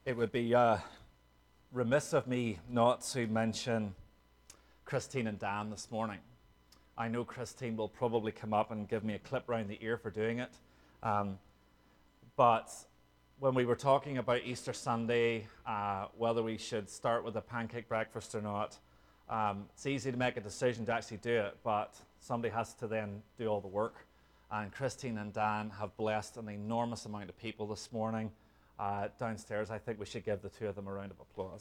It would be remiss of me not to mention Christine and Dan this morning. I know Christine will probably come up and give me a clip round the ear for doing it. But when we were talking about Easter Sunday, whether we should start with a pancake breakfast or not, it's easy to make a decision to actually do it, but somebody has to then do all the work. And Christine and Dan have blessed an enormous amount of people this morning downstairs. I think we should give the two of them a round of applause.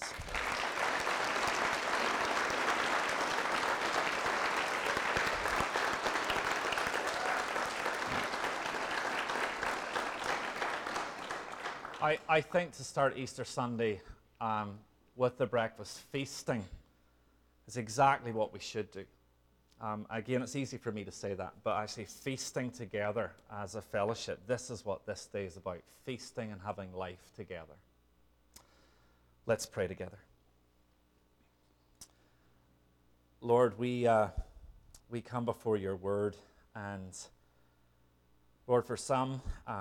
I think to start Easter Sunday with the breakfast feasting is exactly what we should do. Again, it's easy for me to say that, but actually feasting together as a fellowship, this is what this day is about, feasting and having life together. Let's pray together. Lord, we come before your word, and Lord, for some,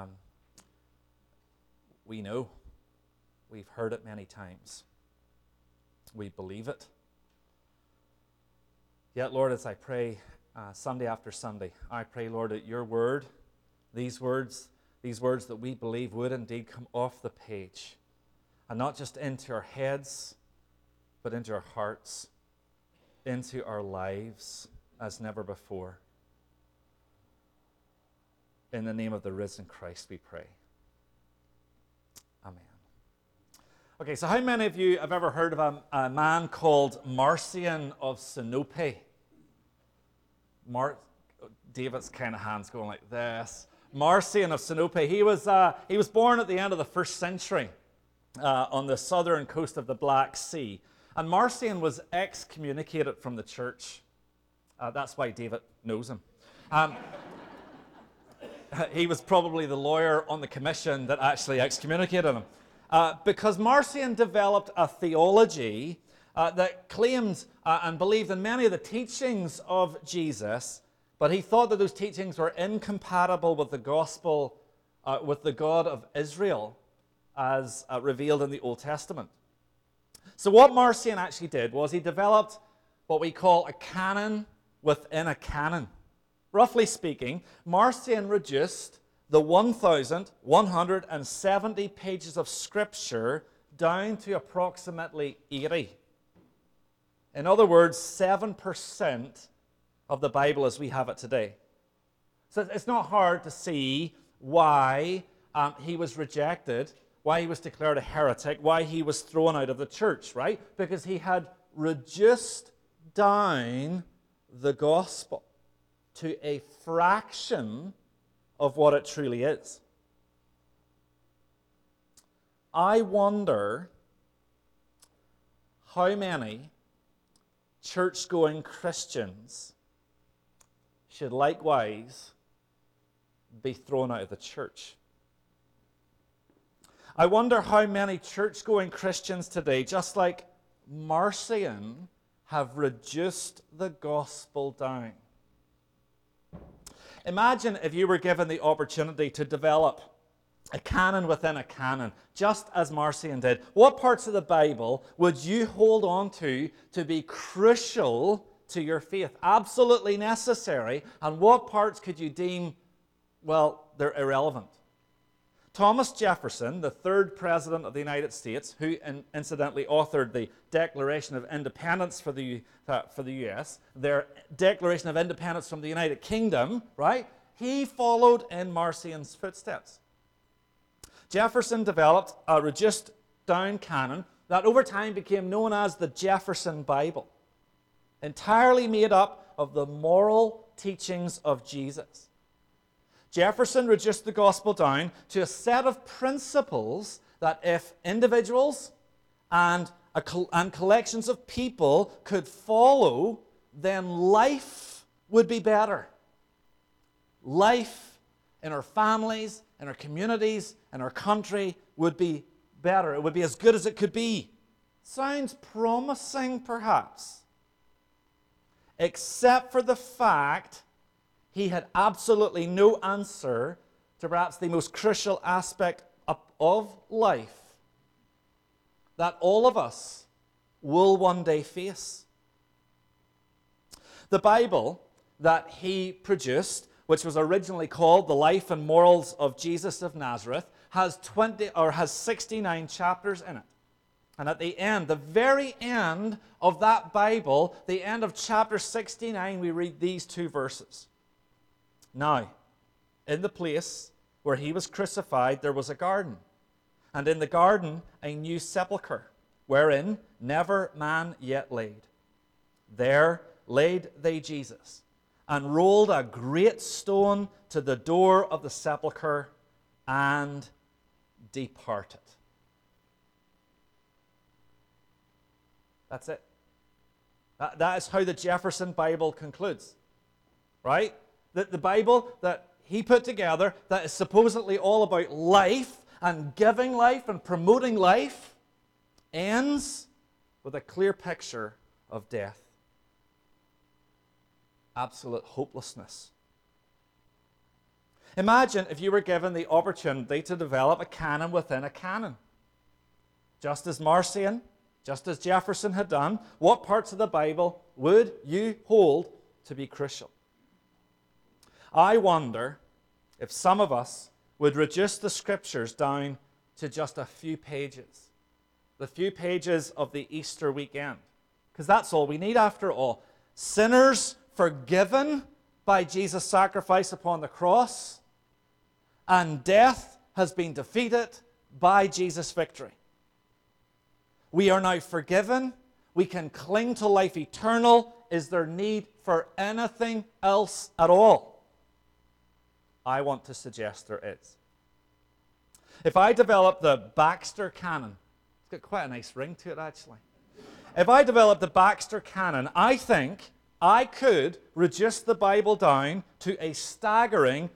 we know, we've heard it many times. We believe it. Yet, Lord, as I pray Sunday after Sunday, I pray, Lord, that your word, these words that we believe would indeed come off the page, and not just into our heads, but into our hearts, into our lives as never before. In the name of the risen Christ we pray. Amen. Okay, so how many of you have ever heard of a man called Marcion of Sinope? David's kind of hands going like this. Marcion of Sinope. He was born at the end of the first century on the southern coast of the Black Sea. And Marcion was excommunicated from the church. That's why David knows him. He was probably the lawyer on the commission that actually excommunicated him. Because Marcion developed a theology that claimed and believed in many of the teachings of Jesus, but he thought that those teachings were incompatible with the gospel, with the God of Israel as revealed in the Old Testament. So what Marcion actually did was he developed what we call a canon within a canon. Roughly speaking, Marcion reduced the 1,170 pages of Scripture down to approximately 80. In other words, 7% of the Bible as we have it today. So it's not hard to see why he was rejected, why he was declared a heretic, why he was thrown out of the church, right? Because he had reduced down the gospel to a fraction of what it truly is. I wonder how many church-going Christians should likewise be thrown out of the church. I wonder how many church-going Christians today, just like Marcion, have reduced the gospel down. Imagine if you were given the opportunity to develop a canon within a canon, just as Marcion did. What parts of the Bible would you hold on to be crucial to your faith, absolutely necessary, and what parts could you deem, well, they're irrelevant? Thomas Jefferson, the third president of the United States, who incidentally authored the Declaration of Independence for the U.S., their Declaration of Independence from the United Kingdom, right? He followed in Marcion's footsteps. Jefferson developed a reduced down canon that over time became known as the Jefferson Bible, entirely made up of the moral teachings of Jesus. Jefferson reduced the gospel down to a set of principles that if individuals and collections of people could follow, then life would be better. Life in our families, in our communities, in our country would be better. It would be as good as it could be. Sounds promising, perhaps, except for the fact he had absolutely no answer to perhaps the most crucial aspect of life, that all of us will one day face. The Bible that he produced, which was originally called The Life and Morals of Jesus of Nazareth, has 69 chapters in it. And at the end, the very end of that Bible, the end of chapter 69, we read these two verses. Now, in the place where he was crucified, there was a garden. And in the garden, a new sepulchre, wherein never man yet laid. There laid they Jesus, and rolled a great stone to the door of the sepulchre, and departed. That's it. That is how the Jefferson Bible concludes. Right? The Bible that he put together, that is supposedly all about life and giving life and promoting life, ends with a clear picture of death. Absolute hopelessness. Imagine if you were given the opportunity to develop a canon within a canon. Just as Marcion, just as Jefferson had done, what parts of the Bible would you hold to be crucial? I wonder if some of us would reduce the Scriptures down to just a few pages. The few pages of the Easter weekend. Because that's all we need after all. Sinners forgiven by Jesus' sacrifice upon the cross, and death has been defeated by Jesus' victory. We are now forgiven. We can cling to life eternal. Is there need for anything else at all? I want to suggest there is. If I develop the Baxter Canon, it's got quite a nice ring to it actually. If I develop the Baxter Canon, I think I could reduce the Bible down to a staggering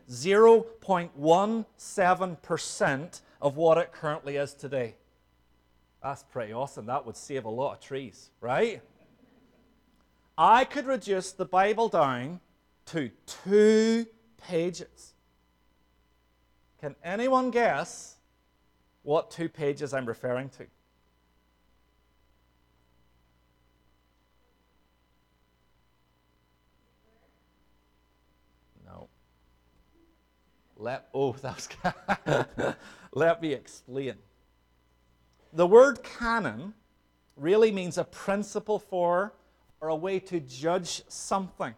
0.17% of what it currently is today. That's pretty awesome. That would save a lot of trees, right? I could reduce the Bible down to 2 pages. Can anyone guess what 2 pages I'm referring to? No. Let me explain. The word canon really means a principle for or a way to judge something.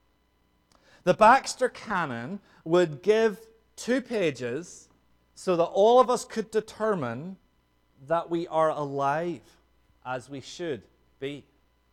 The Baxter Canon would give 2 pages so that all of us could determine that we are alive as we should be.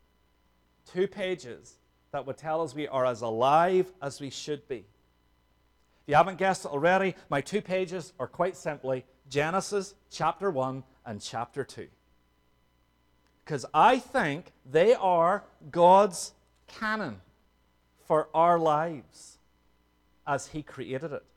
2 pages that would tell us we are as alive as we should be. If you haven't guessed it already, my 2 pages are quite simply Genesis chapter 1 and chapter 2. Because I think they are God's canon for our lives as He created it.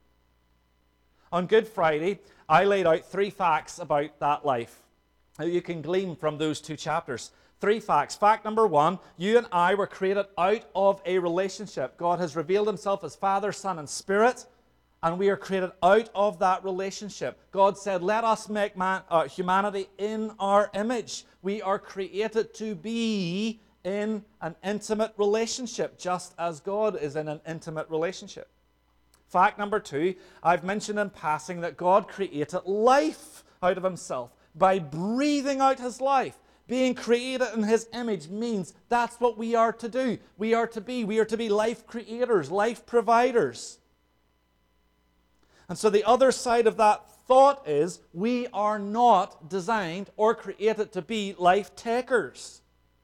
On Good Friday, I laid out 3 facts about that life that you can glean from those 2 chapters. 3 facts. Fact number 1, you and I were created out of a relationship. God has revealed Himself as Father, Son, and Spirit, and we are created out of that relationship. God said, let us make humanity in our image. We are created to be in an intimate relationship, just as God is in an intimate relationship. Fact number 2, I've mentioned in passing that God created life out of Himself by breathing out His life. Being created in His image means that's what we are to do. We are to be life creators, life providers. And so the other side of that thought is we are not designed or created to be life takers.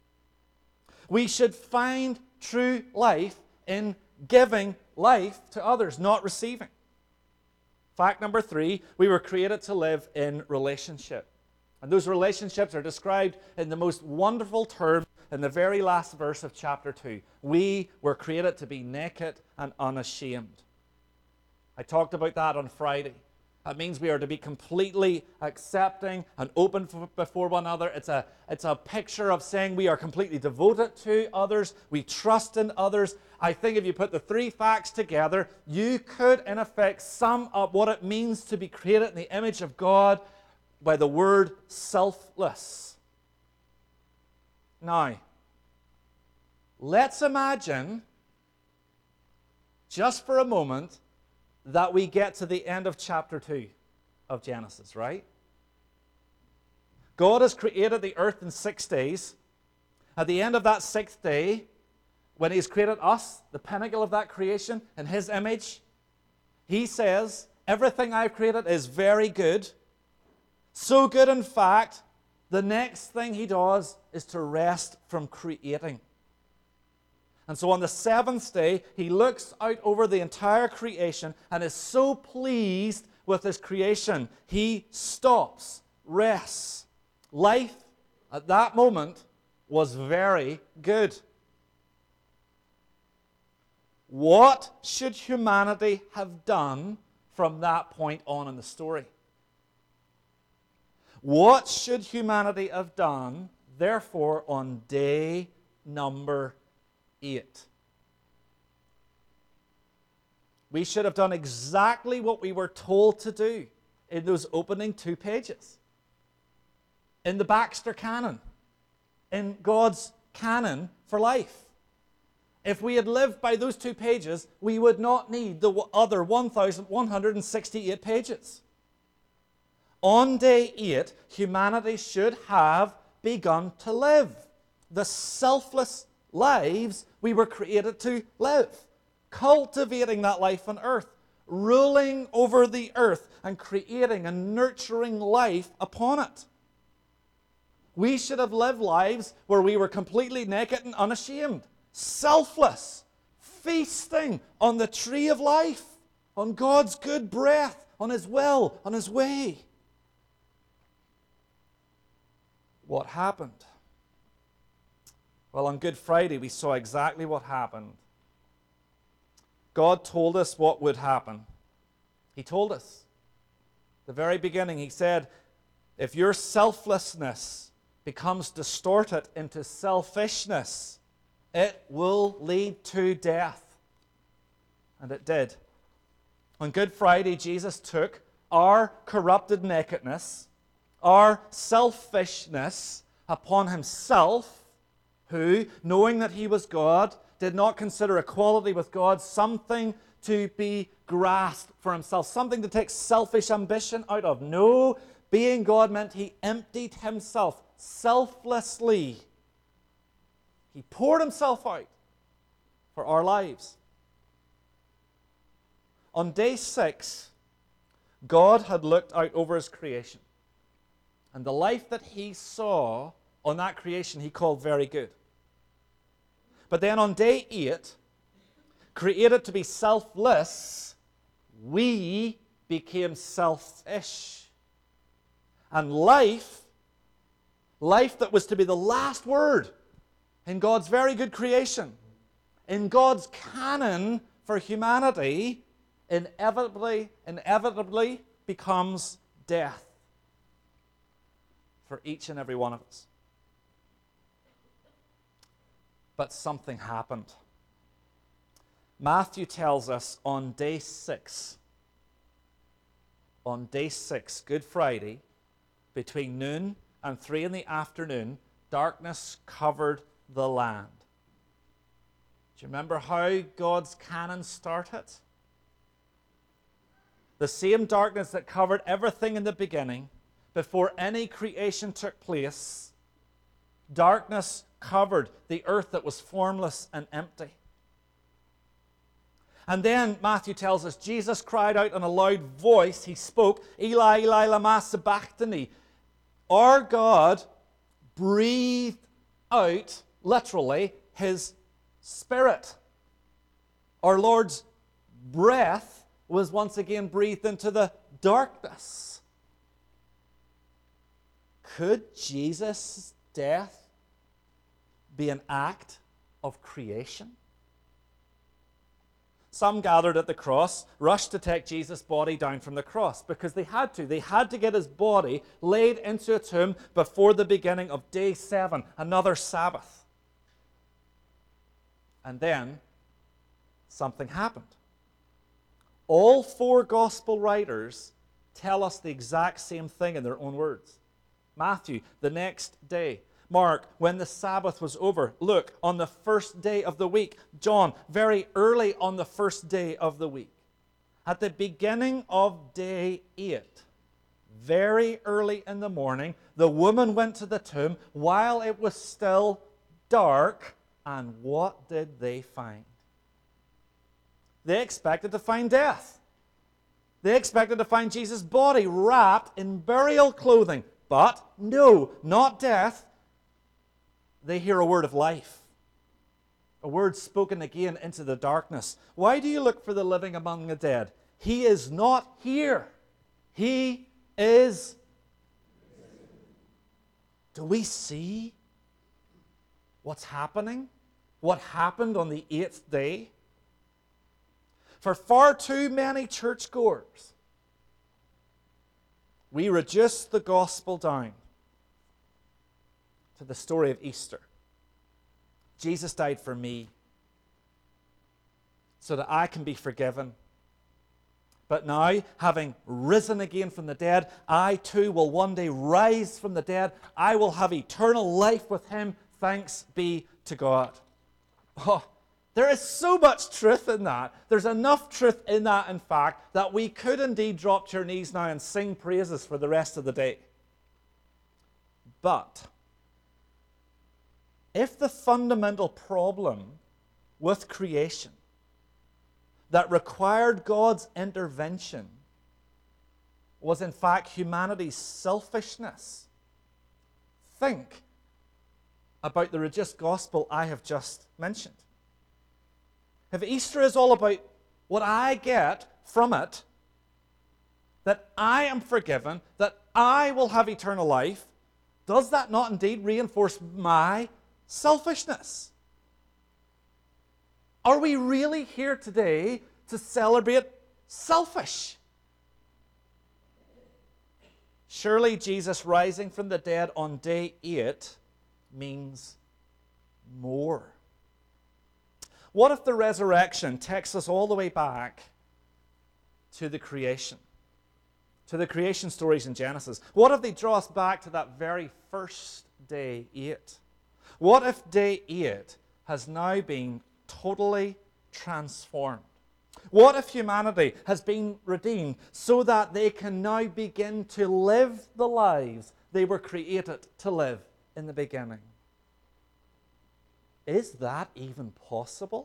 We should find true life in giving life to others, not receiving. Fact number 3, we were created to live in relationship. And those relationships are described in the most wonderful terms in the very last verse of chapter 2. We were created to be naked and unashamed. I talked about that on Friday. That means we are to be completely accepting and open before one another. It's a picture of saying we are completely devoted to others. We trust in others. I think if you put the 3 facts together, you could, in effect, sum up what it means to be created in the image of God by the word selfless. Now, let's imagine, just for a moment, that we get to the end of chapter 2 of Genesis, right? God has created the earth in 6 days. At the end of that 6th day, when He's created us, the pinnacle of that creation, in His image, He says, everything I've created is very good. So good, in fact, the next thing He does is to rest from creating. And so on the 7th day, He looks out over the entire creation and is so pleased with His creation, He stops, rests. Life at that moment was very good. What should humanity have done from that point on in the story? What should humanity have done, therefore, on day number 8? We should have done exactly what we were told to do in those opening 2 pages. In the Baxter canon, in God's canon for life. If we had lived by those 2 pages, we would not need the other 1,168 pages. On day 8, humanity should have begun to live the selfless lives we were created to live, cultivating that life on earth, ruling over the earth and creating and nurturing life upon it. We should have lived lives where we were completely naked and unashamed, selfless, feasting on the tree of life, on God's good breath, on His will, on His way. What happened? Well, on Good Friday, we saw exactly what happened. God told us what would happen. He told us. At the very beginning, He said, if your selflessness becomes distorted into selfishness, it will lead to death. And it did. On Good Friday, Jesus took our corrupted nakedness, our selfishness upon Himself, who, knowing that He was God, did not consider equality with God something to be grasped for Himself, something to take selfish ambition out of. No, being God meant He emptied Himself selflessly. He poured Himself out for our lives. On day 6, God had looked out over His creation. And the life that He saw on that creation, He called very good. But then on day 8, created to be selfless, we became selfish. And life that was to be the last word in God's very good creation, in God's canon for humanity, inevitably becomes death for each and every one of us. But something happened. Matthew tells us on day 6, Good Friday, between noon and 3 in the afternoon, darkness covered the land. Do you remember how God's canon started? The same darkness that covered everything in the beginning, before any creation took place, darkness covered the earth that was formless and empty. And then Matthew tells us Jesus cried out in a loud voice. He spoke, Eli, Eli, lama sabachthani. Our God breathed out, literally, His Spirit. Our Lord's breath was once again breathed into the darkness. Could Jesus' death be an act of creation? Some gathered at the cross, rushed to take Jesus' body down from the cross because they had to. They had to get His body laid into a tomb before the beginning of day 7, another Sabbath. And then something happened. All 4 gospel writers tell us the exact same thing in their own words. Matthew, the next day. Mark, when the Sabbath was over. Luke, on the first day of the week. John, very early on the first day of the week. At the beginning of day 8, very early in the morning, the woman went to the tomb while it was still dark. And what did they find? They expected to find death. They expected to find Jesus' body wrapped in burial clothing. But no, not death. They hear a word of life. A word spoken again into the darkness. Why do you look for the living among the dead? He is not here. He is. Do we see what's happening? What happened on the 8th day? For far too many churchgoers, we reduce the gospel down to the story of Easter. Jesus died for me so that I can be forgiven. But now, having risen again from the dead, I too will one day rise from the dead. I will have eternal life with him. Thanks be to God. Oh, there is so much truth in that. There's enough truth in that, in fact, that we could indeed drop to our knees now and sing praises for the rest of the day. But if the fundamental problem with creation that required God's intervention was in fact humanity's selfishness, think about the reduced gospel I have just mentioned. If Easter is all about what I get from it, that I am forgiven, that I will have eternal life, does that not indeed reinforce my selfishness? Are we really here today to celebrate selfish? Surely Jesus rising from the dead on day 8 means more. What if the resurrection takes us all the way back to the creation stories in Genesis? What if they draw us back to that very first day 8? What if day 8 has now been totally transformed? What if humanity has been redeemed so that they can now begin to live the lives they were created to live in the beginning? Is that even possible?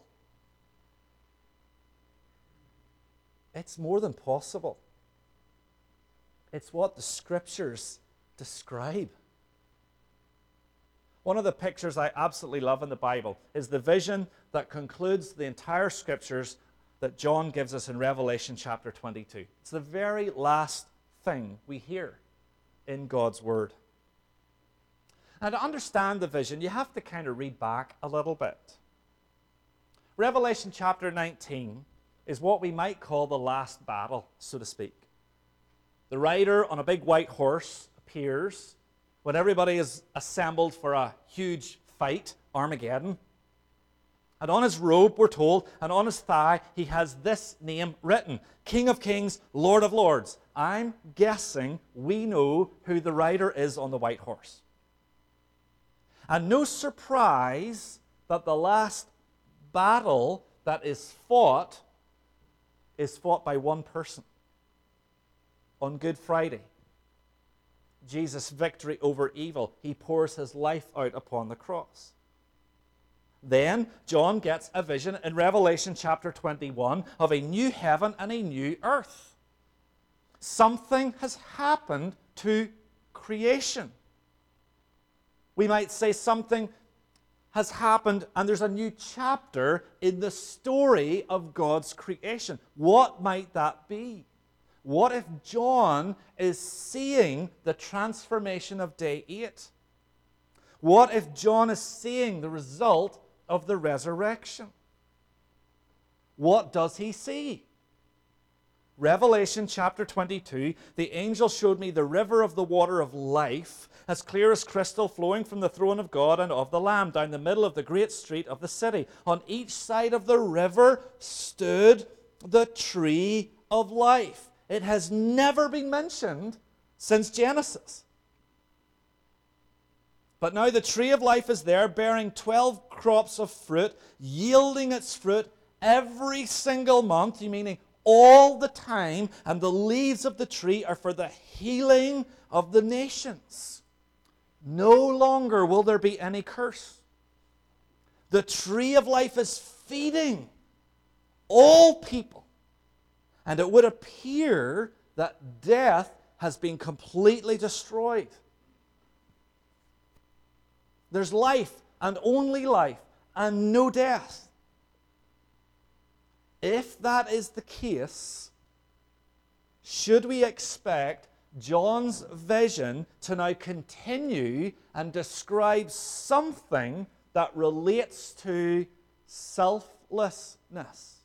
It's more than possible. It's what the Scriptures describe. One of the pictures I absolutely love in the Bible is the vision that concludes the entire Scriptures that John gives us in Revelation chapter 22. It's the very last thing we hear in God's Word. Now, to understand the vision, you have to kind of read back a little bit. Revelation chapter 19 is what we might call the last battle, so to speak. The rider on a big white horse appears when everybody is assembled for a huge fight, Armageddon. And on his robe, we're told, and on his thigh, he has this name written: King of Kings, Lord of Lords. I'm guessing we know who the rider is on the white horse. And no surprise that the last battle that is fought by one person. On Good Friday, Jesus' victory over evil, he pours his life out upon the cross. Then John gets a vision in Revelation chapter 21 of a new heaven and a new earth. Something has happened to creation. We might say something has happened and there's a new chapter in the story of God's creation. What might that be? What if John is seeing the transformation of day 8? What if John is seeing the result of the resurrection? What does he see? Revelation chapter 22, the angel showed me the river of the water of life, as clear as crystal, flowing from the throne of God and of the Lamb, down the middle of the great street of the city. On each side of the river stood the tree of life, It has never been mentioned since Genesis. But now the tree of life is there, bearing 12 crops of fruit, yielding its fruit every single month, meaning all the time, and the leaves of the tree are for the healing of the nations. No longer will there be any curse. The tree of life is feeding all people. And it would appear that death has been completely destroyed. There's life and only life and no death. If that is the case, should we expect John's vision to now continue and describe something that relates to selflessness?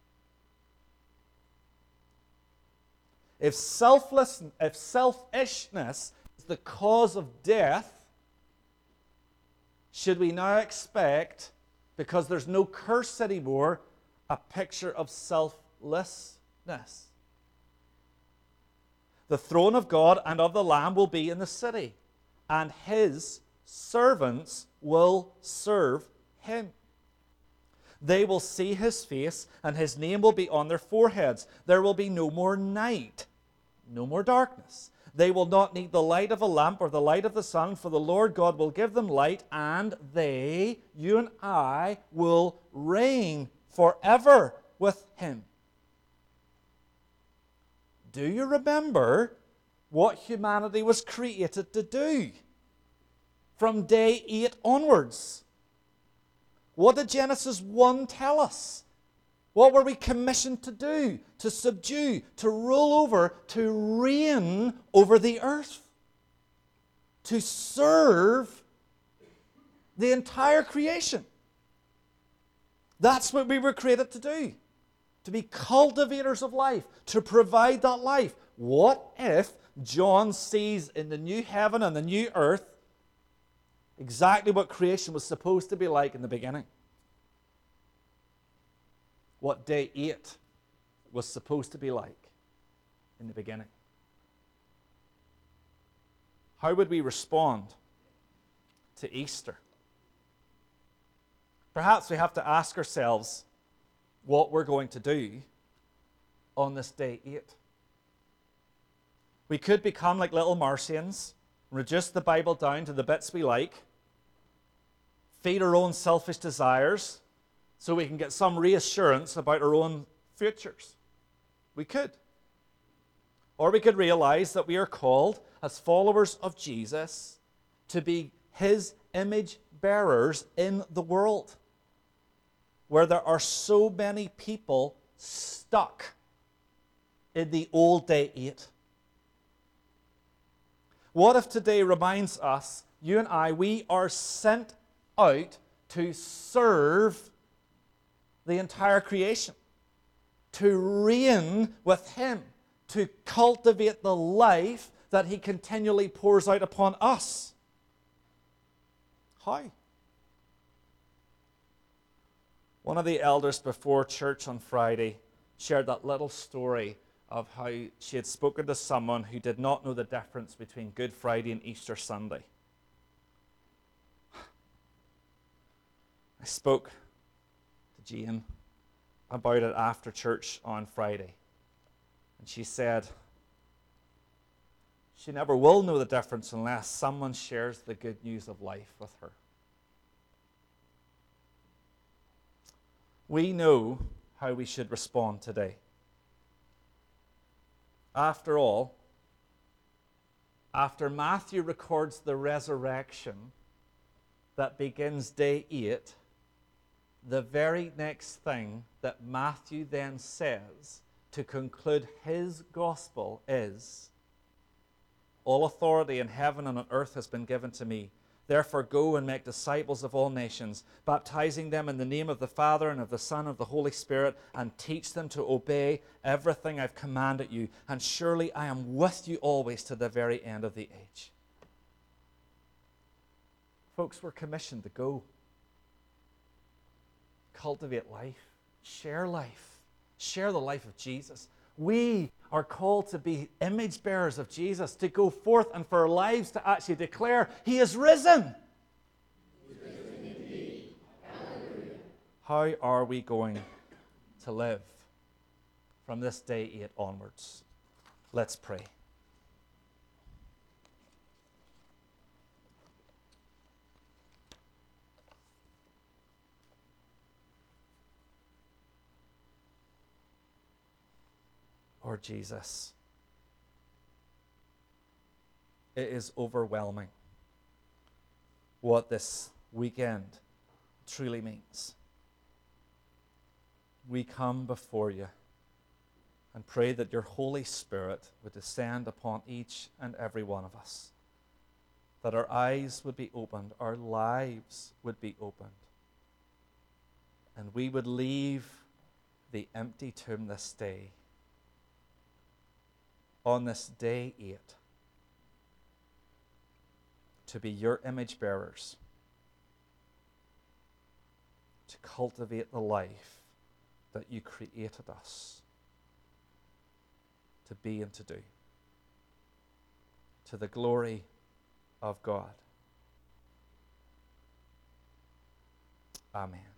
If selfishness is the cause of death, should we now expect, because there's no curse anymore, a picture of selflessness? The throne of God and of the Lamb will be in the city, and his servants will serve him. They will see his face, and his name will be on their foreheads. There will be no more night, no more darkness. They will not need the light of a lamp or the light of the sun, for the Lord God will give them light, and they, you and I, will reign forever with him. Do you remember what humanity was created to do from day 8 onwards? What did Genesis 1 tell us? What were we commissioned to do? To subdue, to rule over, to reign over the earth. To serve the entire creation. That's what we were created to do. To be cultivators of life, to provide that life. What if John sees in the new heaven and the new earth exactly what creation was supposed to be like in the beginning? What day 8 was supposed to be like in the beginning? How would we respond to Easter? Perhaps we have to ask ourselves what we're going to do on this day 8. We could become like little Marcians, reduce the Bible down to the bits we like, feed our own selfish desires, so we can get some reassurance about our own futures. We could. Or we could realize that we are called, as followers of Jesus, to be his image bearers in the world, where there are so many people stuck in the old day 8. What if today reminds us, you and I, we are sent out to serve the entire creation, to reign with him, to cultivate the life that he continually pours out upon us? How? One of the elders before church on Friday shared that little story of how she had spoken to someone who did not know the difference between Good Friday and Easter Sunday. I spoke to Jane about it after church on Friday. And she said she never will know the difference unless someone shares the good news of life with her. We know how we should respond today. After all, after Matthew records the resurrection that begins day 8, the very next thing that Matthew then says to conclude his gospel is, all authority in heaven and on earth has been given to me. Therefore go and make disciples of all nations, baptizing them in the name of the Father and of the Son and of the Holy Spirit, and teach them to obey everything I've commanded you. And surely I am with you always to the very end of the age. Folks, we're commissioned to go. Cultivate life. Share the life of Jesus. We are called to be image bearers of Jesus, to go forth and for our lives to actually declare, He is risen. How are we going to live from this day 8 onwards? Let's pray. Lord Jesus, it is overwhelming what this weekend truly means. We come before you and pray that your Holy Spirit would descend upon each and every one of us, that our eyes would be opened, our lives would be opened, and we would leave the empty tomb this day, on this day 8, to be your image bearers, to cultivate the life that you created us to be and to do, to the glory of God. Amen.